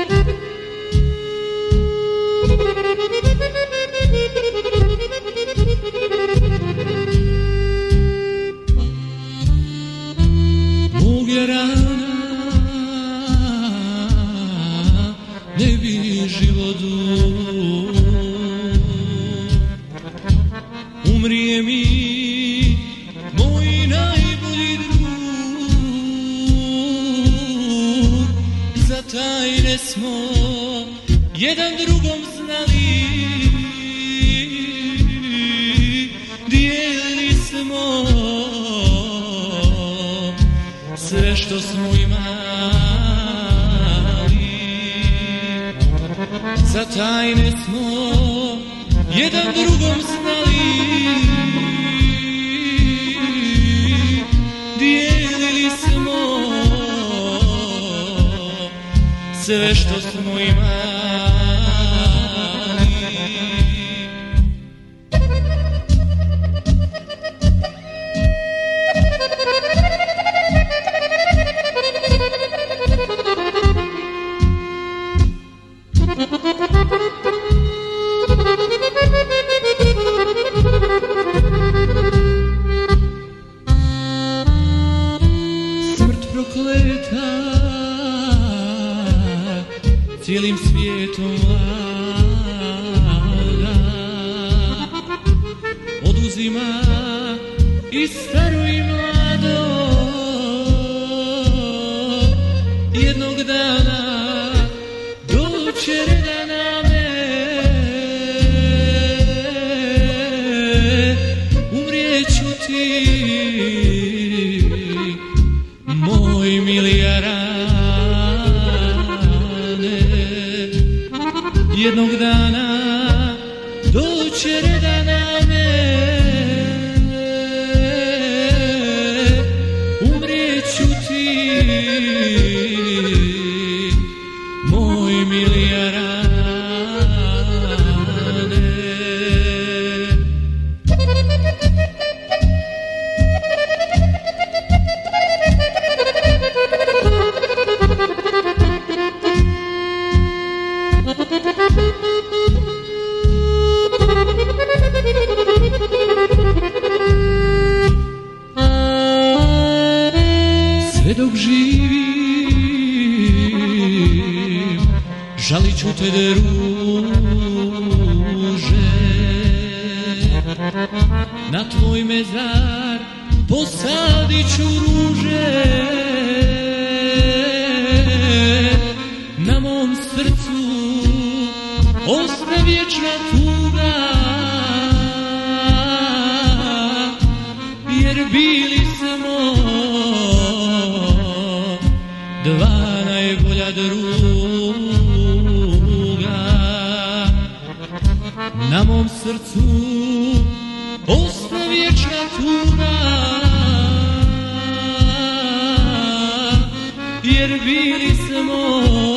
Ne bi životu umrije mi moj najbolji drug, za tajne smo jedan drugom znali, dijelili smo sve što smo imali, za tajne smo jedan drugom znali, dijelili smo sve što smo imali. Smrt prokleta cijelim svijetom vlada, oduzima i staro i mlado, jednog dana doće reda na me, umrijeću ti moj milijarane, jednog dana doće reda na me, umrijeću ti moj milijarane. Sve dok živim žalit ću te druže, na tvoj mezar posadit ću ruže, na mom srcu ostaje vječna tuga, jer bili smo dva najbolja druga, na mom srcu ostaje vječna tuga, jer bili smo